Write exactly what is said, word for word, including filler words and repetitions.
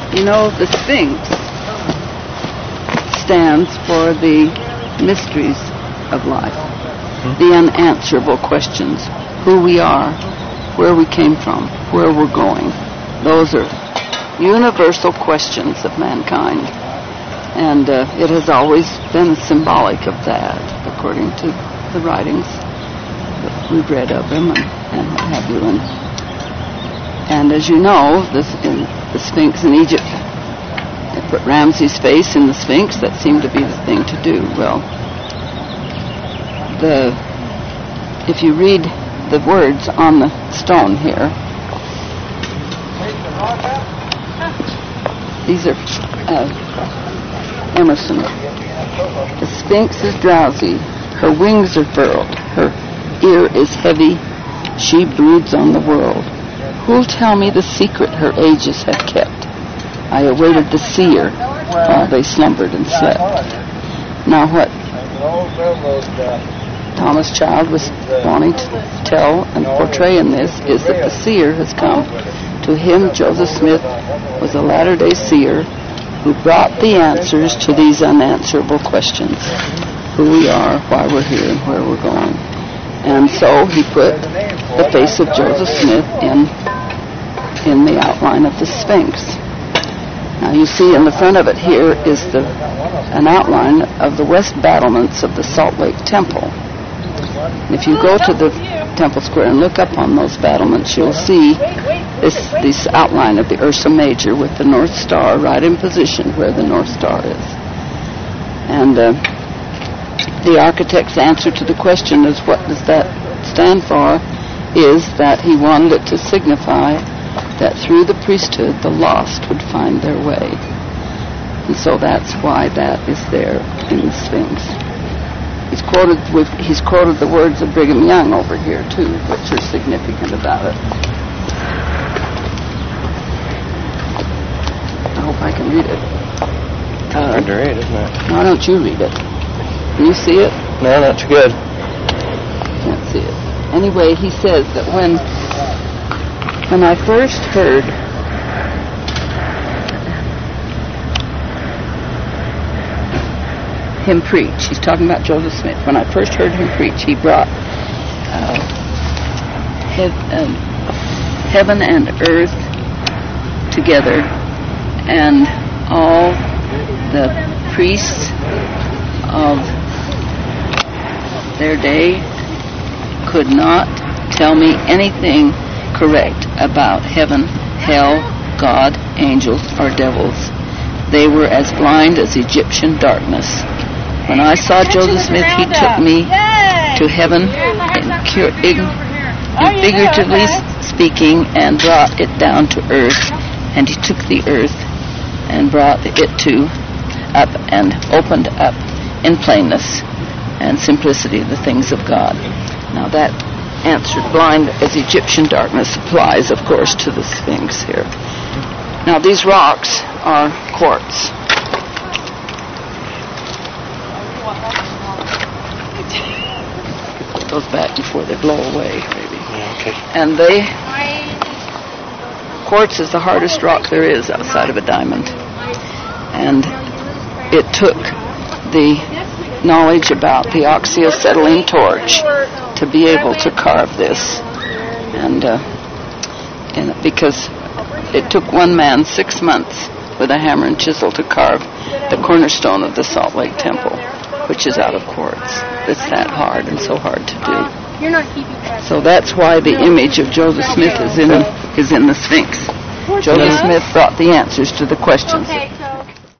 You know, the Sphinx stands for the mysteries of life, hmm? the unanswerable questions, who we are, where we came from, where we're going. Those are universal questions of mankind. And uh, it has always been symbolic of that, according to the writings that we've read of him and, and what have you. And, and as you know, this, in the Sphinx in Egypt, they put Ramses' face in the Sphinx. That seemed to be the thing to do. Well, the if you read the words on the stone here, these are uh, Emerson. The Sphinx is drowsy, her wings are furled, her ear is heavy, she broods on the world. Who'll tell me the secret her ages have kept? I awaited the seer while they slumbered and slept. Now what Thomas Child was wanting to tell and portray in this is that the seer has come. To him, Joseph Smith was a latter-day seer who brought the answers to these unanswerable questions. Who we are, why we're here, and where we're going. And so he put the face of Joseph Smith in, in the outline of the Sphinx. Now you see in the front of it here is the an outline of the west battlements of the Salt Lake Temple. And if you go to the Temple Square and look up on those battlements, you'll see this this outline of the Ursa Major with the North Star right in position where the North Star is. And uh, the architect's answer to the question is, what does that stand for, is that he wanted it to signify that through the priesthood the lost would find their way. And so that's why that is there in the Sphinx. He's quoted with he's quoted the words of Brigham Young over here too, which are significant about it. I hope I can read it. Uh, hard to read, isn't it? Why don't you read it? Can you see it? No, not too good. Can't see it. Anyway, he says that when when I first heard him preach, he's talking about Joseph Smith. When I first heard him preach, he brought uh, hev- um, heaven and earth together, and all the priests of their day could not tell me anything correct about heaven, hell, God, angels, or devils. They were as blind as Egyptian darkness. When I saw Joseph Smith, he took me to heaven, in, in, in figuratively speaking, and brought it down to earth. And he took the earth and brought it to up and opened up in plainness and simplicity the things of God. Now that answered blind as Egyptian darkness applies, of course, to the Sphinx here. Now these rocks are quartz. Put those back before they blow away, maybe. Yeah, okay. And they, quartz is the hardest rock there is outside of a diamond. And it took the knowledge about the oxyacetylene torch to be able to carve this, and, uh, and because it took one man six months with a hammer and chisel to carve the cornerstone of the Salt Lake Temple, which is out of quartz. It's that hard and so hard to do. You're not keeping track. So that's why the image of Joseph Smith is in is in the Sphinx. Joseph Smith brought the answers to the questions.